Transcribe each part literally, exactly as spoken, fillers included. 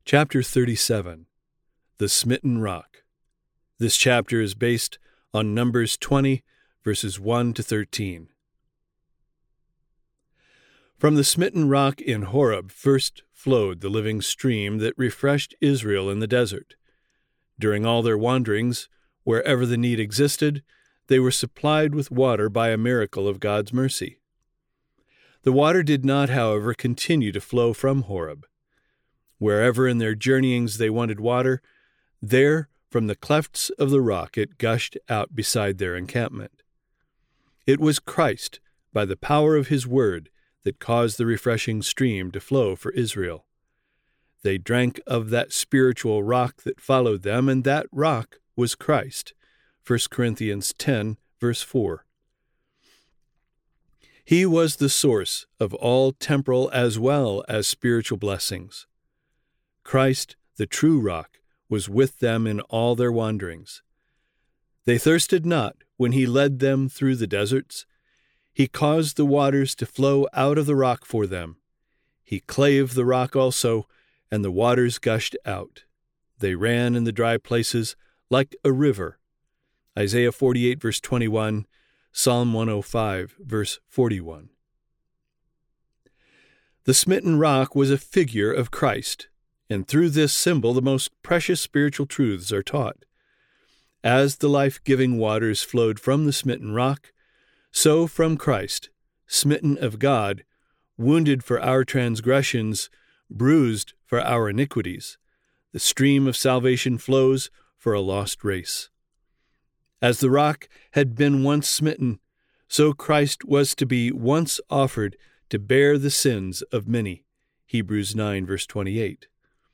Chapter thirty-seven, The Smitten Rock. This chapter is based on Numbers twenty, verses one to thirteen. From the smitten rock in Horeb first flowed the living stream that refreshed Israel in the desert. During all their wanderings, wherever the need existed, they were supplied with water by a miracle of God's mercy. The water did not, however, continue to flow from Horeb. Wherever in their journeyings they wanted water, there, from the clefts of the rock, it gushed out beside their encampment. It was Christ, by the power of his word, that caused the refreshing stream to flow for Israel. They drank of that spiritual rock that followed them, and that rock was Christ. First Corinthians ten, verse four. He was the source of all temporal as well as spiritual blessings. Christ, the true rock, was with them in all their wanderings. They thirsted not when he led them through the deserts. He caused the waters to flow out of the rock for them. He clave the rock also, and the waters gushed out. They ran in the dry places like a river. Isaiah forty-eight, verse twenty-one, Psalm one oh five, verse forty-one. The smitten rock was a figure of Christ, and through this symbol the most precious spiritual truths are taught. As the life-giving waters flowed from the smitten rock, so from Christ, smitten of God, wounded for our transgressions, bruised for our iniquities, the stream of salvation flows for a lost race. As the rock had been once smitten, so Christ was to be once offered to bear the sins of many. Hebrews nine, verse twenty-eight.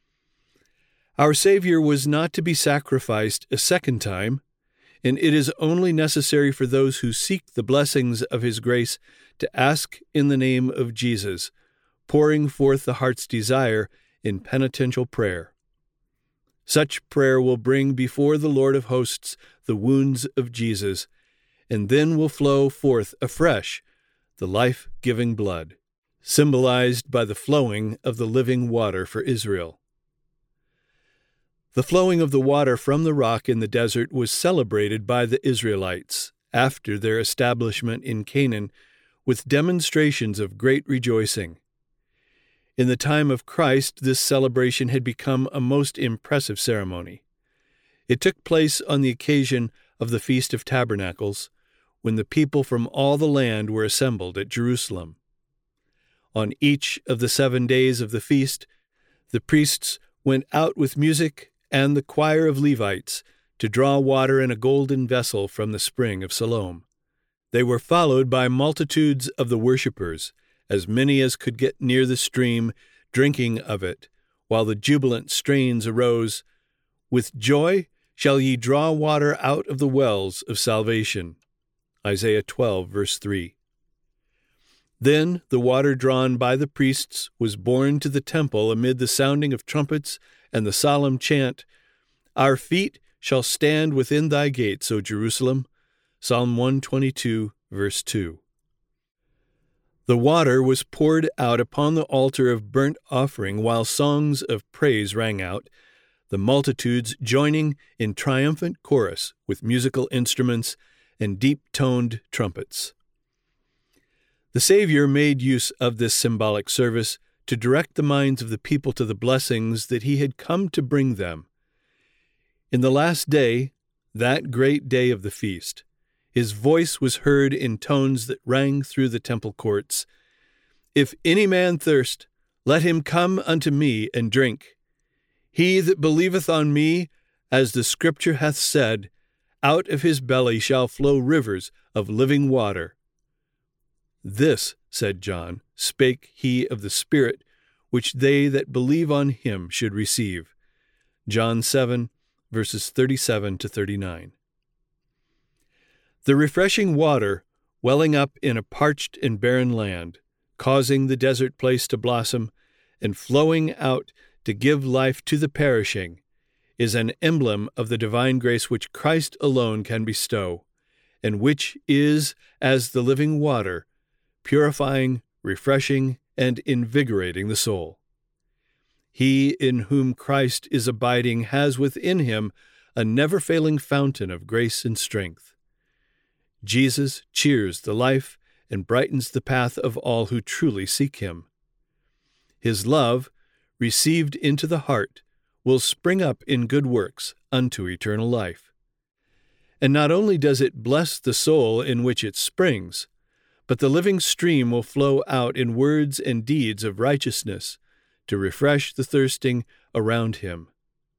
Our Savior was not to be sacrificed a second time, and it is only necessary for those who seek the blessings of his grace to ask in the name of Jesus, pouring forth the heart's desire in penitential prayer. Such prayer will bring before the Lord of hosts the wounds of Jesus, and then will flow forth afresh the life-giving blood, symbolized by the flowing of the living water for Israel. The flowing of the water from the rock in the desert was celebrated by the Israelites after their establishment in Canaan with demonstrations of great rejoicing. In the time of Christ, this celebration had become a most impressive ceremony. It took place on the occasion of the Feast of Tabernacles, when the people from all the land were assembled at Jerusalem. On each of the seven days of the feast, the priests went out with music and the choir of Levites to draw water in a golden vessel from the spring of Siloam. They were followed by multitudes of the worshippers, as many as could get near the stream, drinking of it, while the jubilant strains arose, "With joy shall ye draw water out of the wells of salvation." Isaiah twelve, verse three. Then the water drawn by the priests was borne to the temple amid the sounding of trumpets and the solemn chant, "Our feet shall stand within thy gates, O Jerusalem." Psalm one twenty-two, verse two. The water was poured out upon the altar of burnt offering while songs of praise rang out, the multitudes joining in triumphant chorus with musical instruments and deep-toned trumpets. The Savior made use of this symbolic service to direct the minds of the people to the blessings that he had come to bring them. In the last day, that great day of the feast, his voice was heard in tones that rang through the temple courts. "If any man thirst, let him come unto me and drink. He that believeth on me, as the Scripture hath said, out of his belly shall flow rivers of living water." This, said John, spake he of the Spirit, which they that believe on him should receive. John seven, verses thirty-seven to thirty-nine. The refreshing water, welling up in a parched and barren land, causing the desert place to blossom, and flowing out to give life to the perishing, is an emblem of the divine grace which Christ alone can bestow, and which is as the living water, purifying, refreshing, and invigorating the soul. He in whom Christ is abiding has within him a never-failing fountain of grace and strength. Jesus cheers the life and brightens the path of all who truly seek him. His love, received into the heart, will spring up in good works unto eternal life. And not only does it bless the soul in which it springs, but the living stream will flow out in words and deeds of righteousness to refresh the thirsting around him.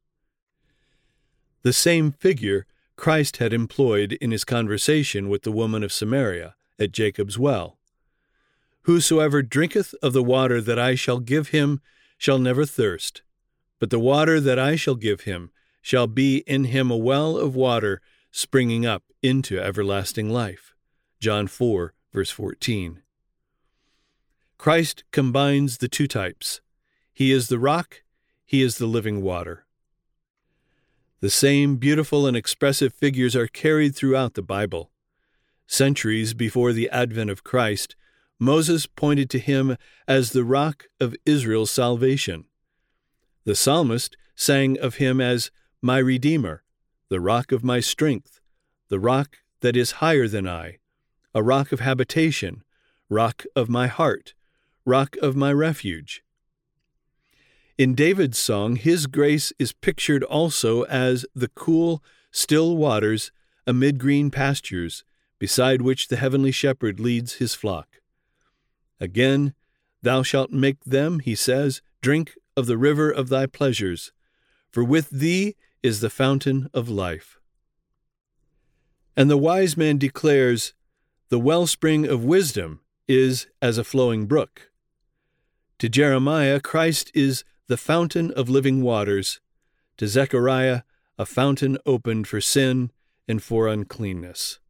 The same figure Christ had employed in his conversation with the woman of Samaria at Jacob's well. Whosoever drinketh of the water that I shall give him shall never thirst, but the water that I shall give him shall be in him a well of water springing up into everlasting life. John four, verse fourteen. Christ combines the two types. He is the rock, he is the living water. The same beautiful and expressive figures are carried throughout the Bible. Centuries before the advent of Christ, Moses pointed to him as the rock of Israel's salvation. The psalmist sang of him as my Redeemer, the rock of my strength, the rock that is higher than I, a rock of habitation, rock of my heart, rock of my refuge. In David's song, his grace is pictured also as the cool, still waters amid green pastures, beside which the heavenly shepherd leads his flock. Again, thou shalt make them, he says, drink of the river of thy pleasures, for with thee is the fountain of life. And the wise man declares, the wellspring of wisdom is as a flowing brook. To Jeremiah, Christ is the fountain of living waters. To Zechariah, a fountain opened for sin and for uncleanness.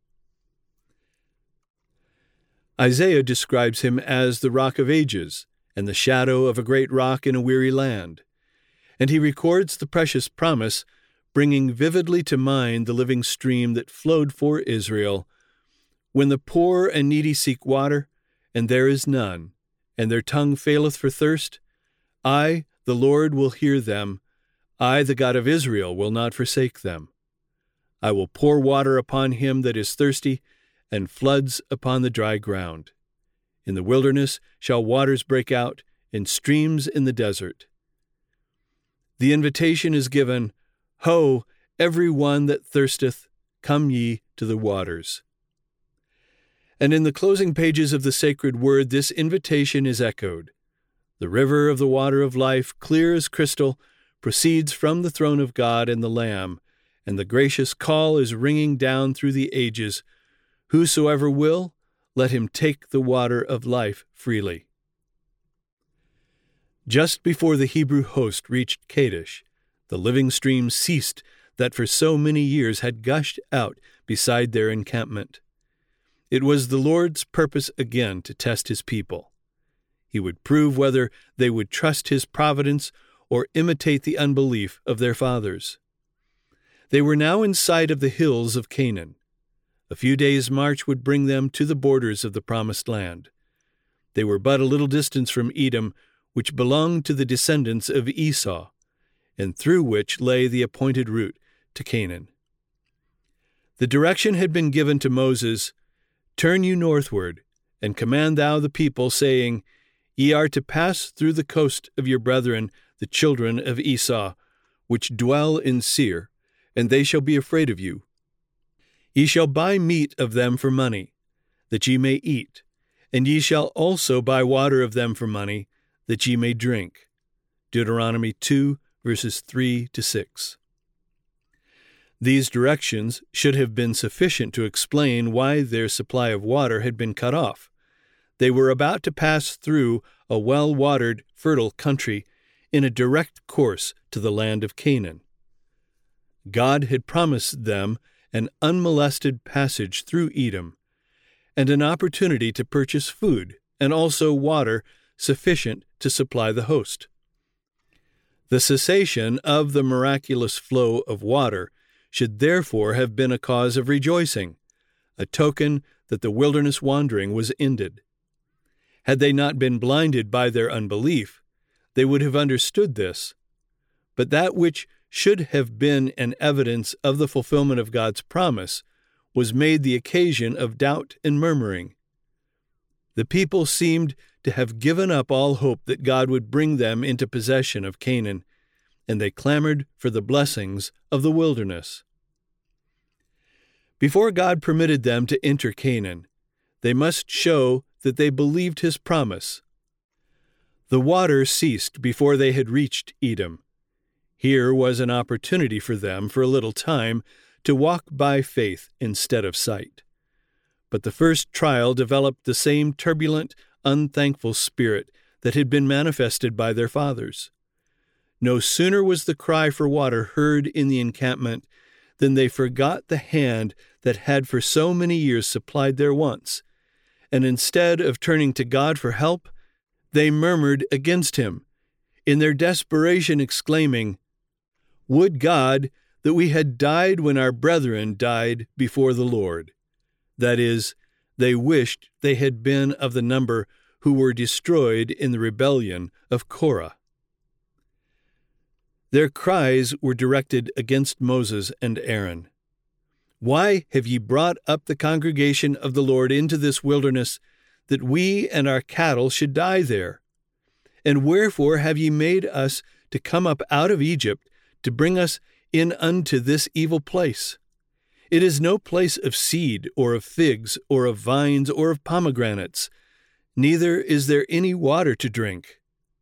Isaiah describes him as the rock of ages and the shadow of a great rock in a weary land. And he records the precious promise, bringing vividly to mind the living stream that flowed for Israel. When the poor and needy seek water, and there is none, and their tongue faileth for thirst, I, the Lord, will hear them. I, the God of Israel, will not forsake them. I will pour water upon him that is thirsty, and floods upon the dry ground. In the wilderness shall waters break out, and streams in the desert. The invitation is given, Ho, every one that thirsteth, come ye to the waters. And in the closing pages of the sacred word, this invitation is echoed. The river of the water of life, clear as crystal, proceeds from the throne of God and the Lamb, and the gracious call is ringing down through the ages, Whosoever will, let him take the water of life freely. Just before the Hebrew host reached Kadesh, the living stream ceased that for so many years had gushed out beside their encampment. It was the Lord's purpose again to test his people. He would prove whether they would trust his providence or imitate the unbelief of their fathers. They were now in sight of the hills of Canaan. A few days' march would bring them to the borders of the promised land. They were but a little distance from Edom, which belonged to the descendants of Esau, and through which lay the appointed route to Canaan. The direction had been given to Moses, Turn you northward, and command thou the people, saying, Ye are to pass through the coast of your brethren, the children of Esau, which dwell in Seir, and they shall be afraid of you. Ye shall buy meat of them for money, that ye may eat, and ye shall also buy water of them for money, that ye may drink. Deuteronomy two, verses three to six. These directions should have been sufficient to explain why their supply of water had been cut off. They were about to pass through a well-watered, fertile country in a direct course to the land of Canaan. God had promised them an unmolested passage through Edom, and an opportunity to purchase food and also water sufficient to supply the host. The cessation of the miraculous flow of water should therefore have been a cause of rejoicing, a token that the wilderness wandering was ended. Had they not been blinded by their unbelief, they would have understood this. But that which should have been an evidence of the fulfillment of God's promise was made the occasion of doubt and murmuring. The people seemed to have given up all hope that God would bring them into possession of Canaan, and they clamored for the blessings of the wilderness. Before God permitted them to enter Canaan, they must show that they believed his promise. The water ceased before they had reached Edom. Here was an opportunity for them for a little time to walk by faith instead of sight. But the first trial developed the same turbulent, unthankful spirit that had been manifested by their fathers. No sooner was the cry for water heard in the encampment than they forgot the hand that had for so many years supplied their wants, and instead of turning to God for help, they murmured against him, in their desperation exclaiming, "Would God that we had died when our brethren died before the Lord." That is, they wished they had been of the number who were destroyed in the rebellion of Korah. Their cries were directed against Moses and Aaron. "Why have ye brought up the congregation of the Lord into this wilderness, that we and our cattle should die there? And wherefore have ye made us to come up out of Egypt, to bring us in unto this evil place? It is no place of seed, or of figs, or of vines, or of pomegranates, neither is there any water to drink."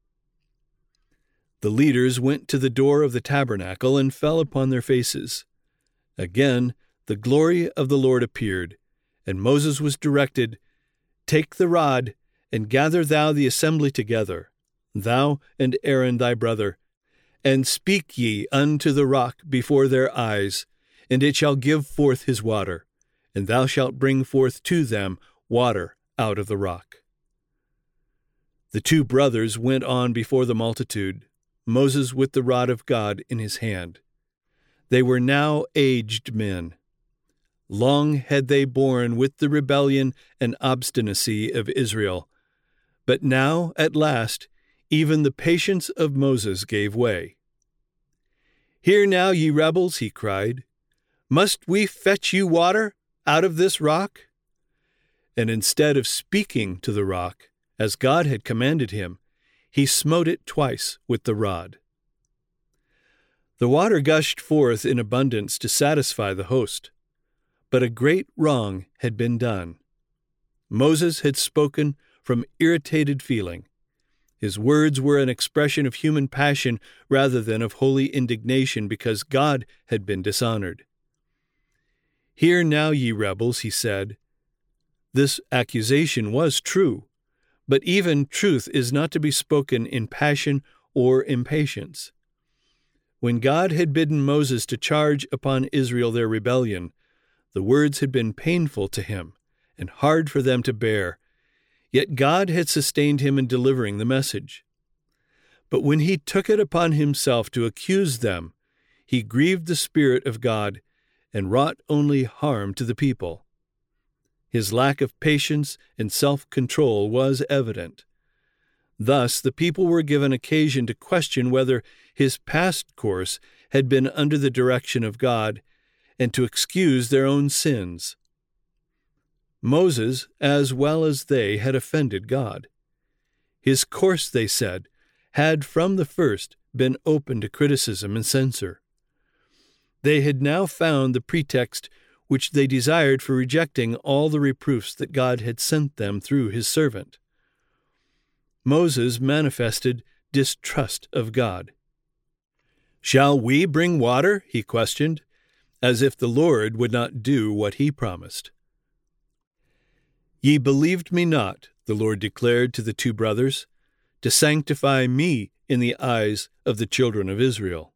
The leaders went to the door of the tabernacle and fell upon their faces. Again, the glory of the Lord appeared, and Moses was directed, "Take the rod, and gather thou the assembly together, thou and Aaron thy brother, and speak ye unto the rock before their eyes, and it shall give forth his water, and thou shalt bring forth to them water out of the rock." The two brothers went on before the multitude, Moses with the rod of God in his hand. They were now aged men. Long had they borne with the rebellion and obstinacy of Israel, but now, at last, even the patience of Moses gave way. "Hear now, ye rebels," he cried, "must we fetch you water out of this rock?" And instead of speaking to the rock, as God had commanded him, he smote it twice with the rod. The water gushed forth in abundance to satisfy the host, but a great wrong had been done. Moses had spoken from irritated feeling. His words were an expression of human passion rather than of holy indignation because God had been dishonored. "Hear now, ye rebels," he said. This accusation was true, but even truth is not to be spoken in passion or impatience. When God had bidden Moses to charge upon Israel their rebellion, the words had been painful to him and hard for them to bear, yet God had sustained him in delivering the message. But when he took it upon himself to accuse them, he grieved the Spirit of God and wrought only harm to the people. His lack of patience and self-control was evident. Thus the people were given occasion to question whether his past course had been under the direction of God, and to excuse their own sins. Moses, as well as they, had offended God. His course, they said, had from the first been open to criticism and censure. They had now found the pretext which they desired for rejecting all the reproofs that God had sent them through his servant. Moses manifested distrust of God. "Shall we bring water?" he questioned, as if the Lord would not do what he promised. "Ye believed me not," the Lord declared to the two brothers, "to sanctify me in the eyes of the children of Israel."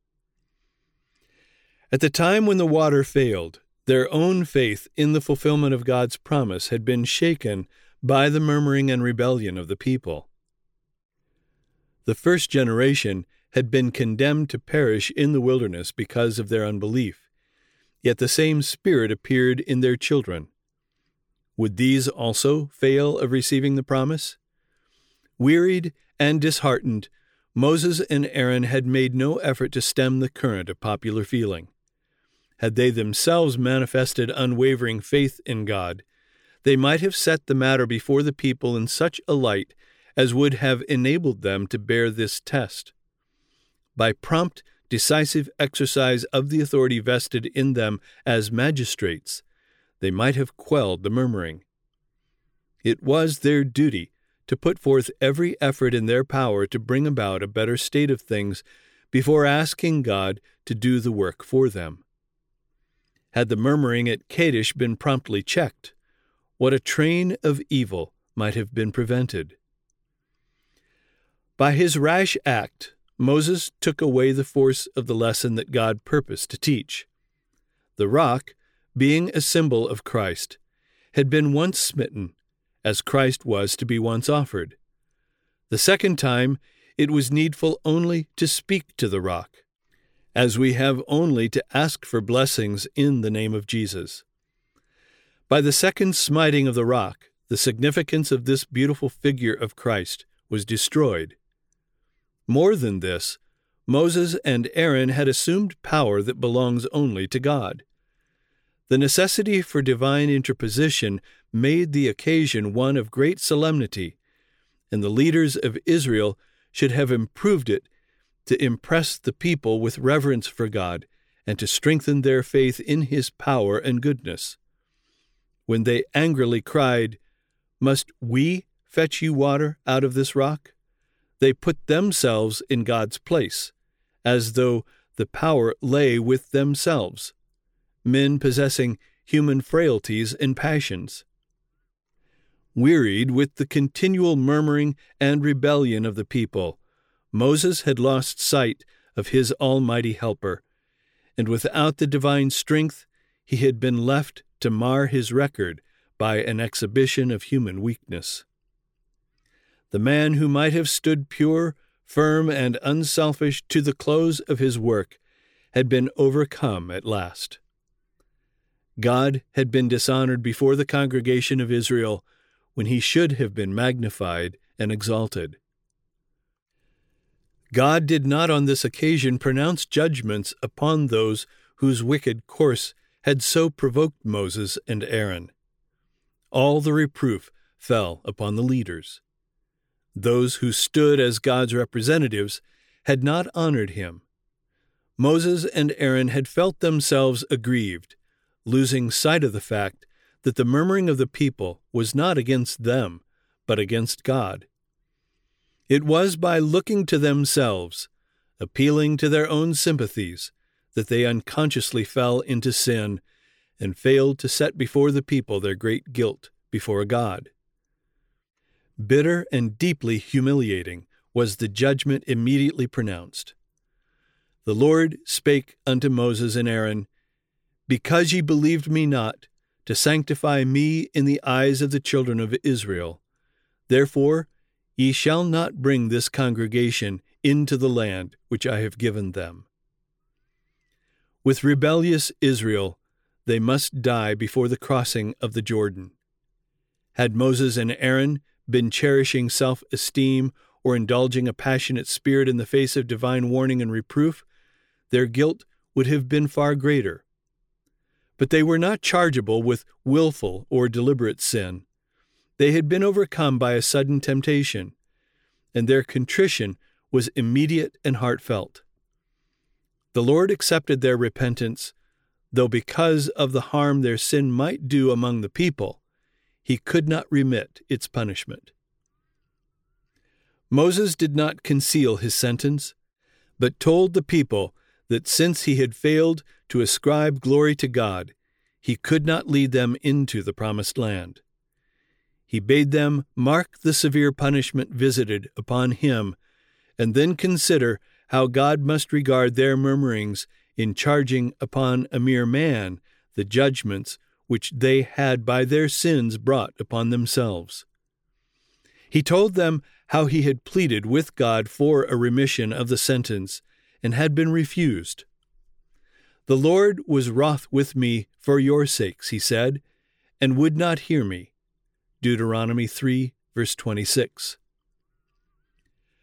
At the time when the water failed, their own faith in the fulfillment of God's promise had been shaken by the murmuring and rebellion of the people. The first generation had been condemned to perish in the wilderness because of their unbelief, yet the same Spirit appeared in their children. Would these also fail of receiving the promise? Wearied and disheartened, Moses and Aaron had made no effort to stem the current of popular feeling. Had they themselves manifested unwavering faith in God, they might have set the matter before the people in such a light as would have enabled them to bear this test. By prompt, decisive exercise of the authority vested in them as magistrates, they might have quelled the murmuring. It was their duty to put forth every effort in their power to bring about a better state of things before asking God to do the work for them. Had the murmuring at Kadesh been promptly checked, what a train of evil might have been prevented. By his rash act, Moses took away the force of the lesson that God purposed to teach. The rock, being a symbol of Christ, had been once smitten, as Christ was to be once offered. The second time, it was needful only to speak to the rock, as we have only to ask for blessings in the name of Jesus. By the second smiting of the rock, the significance of this beautiful figure of Christ was destroyed. More than this, Moses and Aaron had assumed power that belongs only to God. The necessity for divine interposition made the occasion one of great solemnity, and the leaders of Israel should have improved it to impress the people with reverence for God and to strengthen their faith in His power and goodness. When they angrily cried, "Must we fetch you water out of this rock?" they put themselves in God's place, as though the power lay with themselves, men possessing human frailties and passions. Wearied with the continual murmuring and rebellion of the people, Moses had lost sight of his almighty helper, and without the divine strength, he had been left to mar his record by an exhibition of human weakness. The man who might have stood pure, firm, and unselfish to the close of his work had been overcome at last. God had been dishonored before the congregation of Israel when he should have been magnified and exalted. God did not on this occasion pronounce judgments upon those whose wicked course had so provoked Moses and Aaron. All the reproof fell upon the leaders. Those who stood as God's representatives had not honored him. Moses and Aaron had felt themselves aggrieved, losing sight of the fact that the murmuring of the people was not against them, but against God. It was by looking to themselves, appealing to their own sympathies, that they unconsciously fell into sin and failed to set before the people their great guilt before God. Bitter and deeply humiliating was the judgment immediately pronounced. The Lord spake unto Moses and Aaron, "Because ye believed me not, to sanctify me in the eyes of the children of Israel, therefore ye shall not bring this congregation into the land which I have given them." With rebellious Israel, they must die before the crossing of the Jordan. Had Moses and Aaron been cherishing self-esteem or indulging a passionate spirit in the face of divine warning and reproof, their guilt would have been far greater. But they were not chargeable with willful or deliberate sin. They had been overcome by a sudden temptation, and their contrition was immediate and heartfelt. The Lord accepted their repentance, though because of the harm their sin might do among the people, he could not remit its punishment. Moses did not conceal his sentence, but told the people that since he had failed to ascribe glory to God, he could not lead them into the promised land. He bade them mark the severe punishment visited upon him, and then consider how God must regard their murmurings in charging upon a mere man the judgments which they had by their sins brought upon themselves. He told them how he had pleaded with God for a remission of the sentence and had been refused. "The Lord was wroth with me for your sakes," he said, "and would not hear me." Deuteronomy three, verse twenty-six.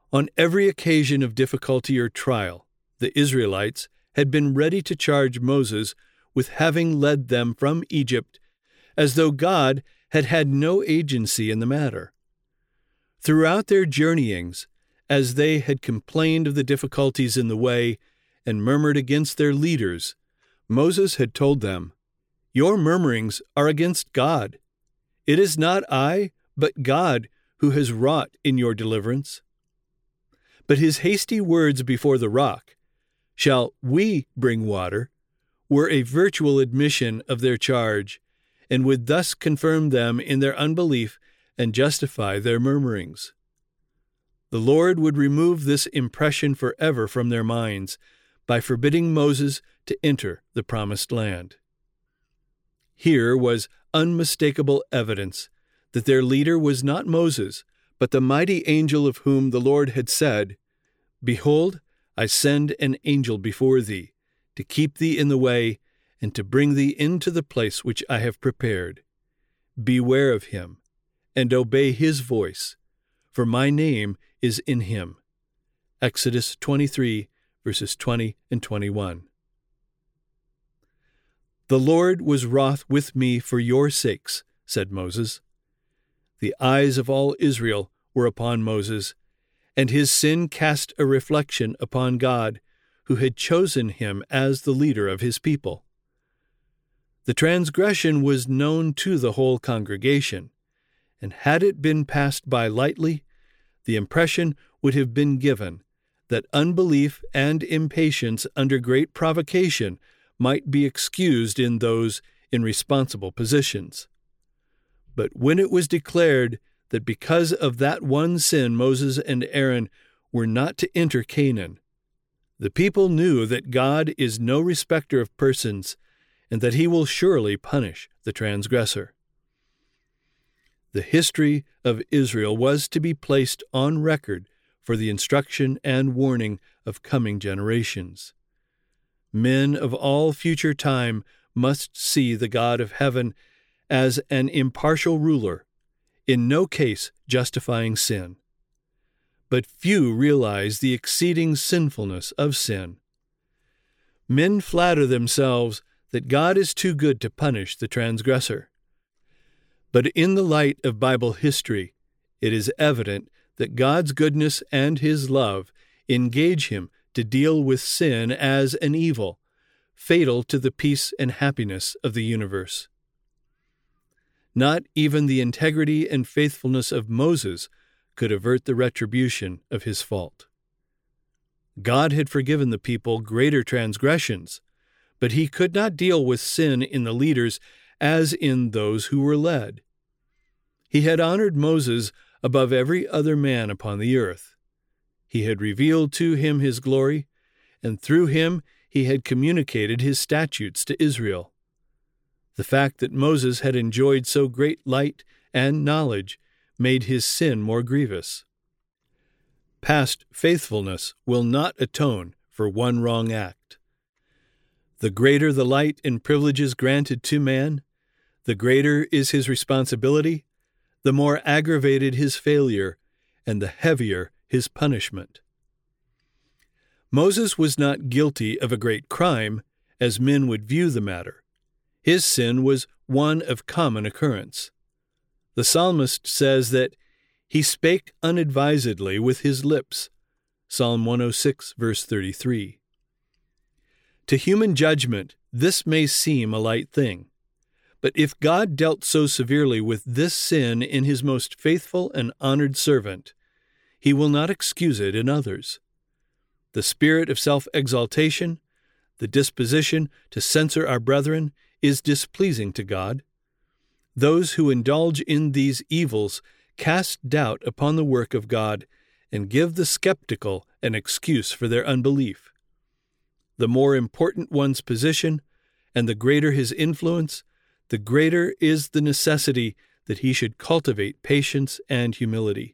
On every occasion of difficulty or trial, the Israelites had been ready to charge Moses with having led them from Egypt, as though God had had no agency in the matter. Throughout their journeyings, as they had complained of the difficulties in the way and murmured against their leaders, Moses had told them, "Your murmurings are against God. It is not I, but God, who has wrought in your deliverance." But his hasty words before the rock, "Shall we bring water?" were a virtual admission of their charge, and would thus confirm them in their unbelief and justify their murmurings. The Lord would remove this impression forever from their minds by forbidding Moses to enter the promised land. Here was unmistakable evidence that their leader was not Moses, but the mighty angel of whom the Lord had said, "Behold, I send an angel before thee, to keep thee in the way, and to bring thee into the place which I have prepared. Beware of him, and obey his voice, for my name is in him." Exodus twenty-three, verses twenty and twenty-one. "The Lord was wroth with me for your sakes," said Moses. The eyes of all Israel were upon Moses, and his sin cast a reflection upon God, who had chosen him as the leader of his people. The transgression was known to the whole congregation, and had it been passed by lightly, the impression would have been given that unbelief and impatience under great provocation might be excused in those in responsible positions. But when it was declared that because of that one sin Moses and Aaron were not to enter Canaan, the people knew that God is no respecter of persons, and that he will surely punish the transgressor. The history of Israel was to be placed on record for the instruction and warning of coming generations. Men of all future time must see the God of heaven as an impartial ruler, in no case justifying sin. But few realize the exceeding sinfulness of sin. Men flatter themselves that God is too good to punish the transgressor. But in the light of Bible history, it is evident that God's goodness and his love engage him to deal with sin as an evil, fatal to the peace and happiness of the universe. Not even the integrity and faithfulness of Moses could avert the retribution of his fault. God had forgiven the people greater transgressions, but he could not deal with sin in the leaders as in those who were led. He had honored Moses above every other man upon the earth. He had revealed to him his glory, and through him he had communicated his statutes to Israel. The fact that Moses had enjoyed so great light and knowledge made his sin more grievous. Past faithfulness will not atone for one wrong act. The greater the light and privileges granted to man, the greater is his responsibility, the more aggravated his failure, and the heavier his punishment. Moses was not guilty of a great crime, as men would view the matter. His sin was one of common occurrence. The psalmist says that he spake unadvisedly with his lips, Psalm one oh six, verse thirty-three. To human judgment, this may seem a light thing. But if God dealt so severely with this sin in his most faithful and honored servant, he will not excuse it in others. The spirit of self-exaltation, the disposition to censor our brethren, is displeasing to God. Those who indulge in these evils cast doubt upon the work of God and give the skeptical an excuse for their unbelief. The more important one's position, and the greater his influence, the greater is the necessity that he should cultivate patience and humility.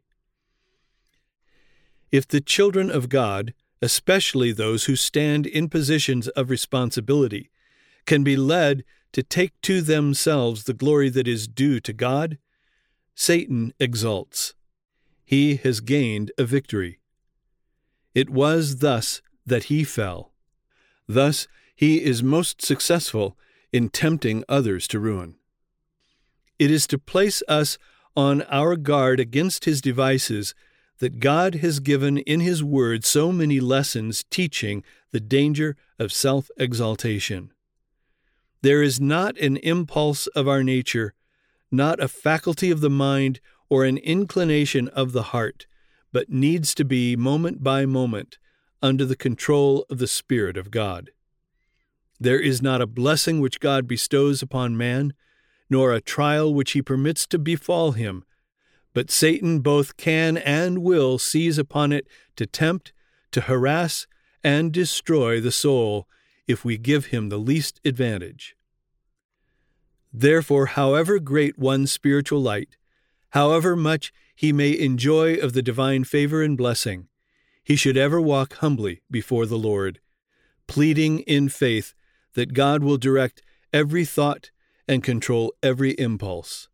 If the children of God, especially those who stand in positions of responsibility, can be led to take to themselves the glory that is due to God, Satan exults. He has gained a victory. It was thus that he fell. Thus he is most successful in tempting others to ruin. It is to place us on our guard against his devices that God has given in his word so many lessons teaching the danger of self-exaltation. There is not an impulse of our nature, not a faculty of the mind or an inclination of the heart, but needs to be, moment by moment, under the control of the Spirit of God. There is not a blessing which God bestows upon man, nor a trial which he permits to befall him, but Satan both can and will seize upon it to tempt, to harass, and destroy the soul if we give him the least advantage. Therefore, however great one's spiritual light, however much he may enjoy of the divine favor and blessing, he should ever walk humbly before the Lord, pleading in faith that God will direct every thought and control every impulse.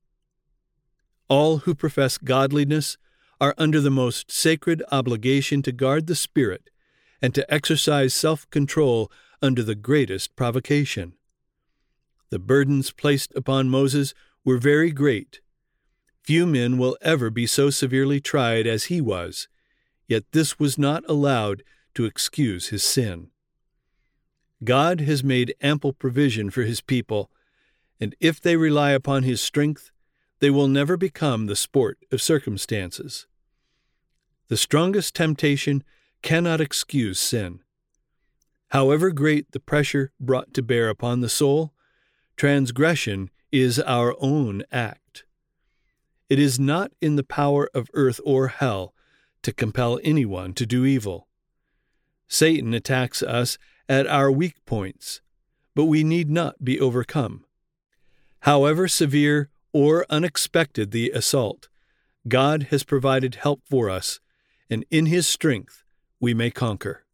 All who profess godliness are under the most sacred obligation to guard the spirit and to exercise self-control under the greatest provocation. The burdens placed upon Moses were very great. Few men will ever be so severely tried as he was, yet this was not allowed to excuse his sin. God has made ample provision for his people, and if they rely upon his strength, they will never become the sport of circumstances. The strongest temptation cannot excuse sin. However great the pressure brought to bear upon the soul, transgression is our own act. It is not in the power of earth or hell to compel anyone to do evil. Satan attacks us at our weak points, but we need not be overcome. However severe or unexpected the assault, God has provided help for us, and in his strength we may conquer.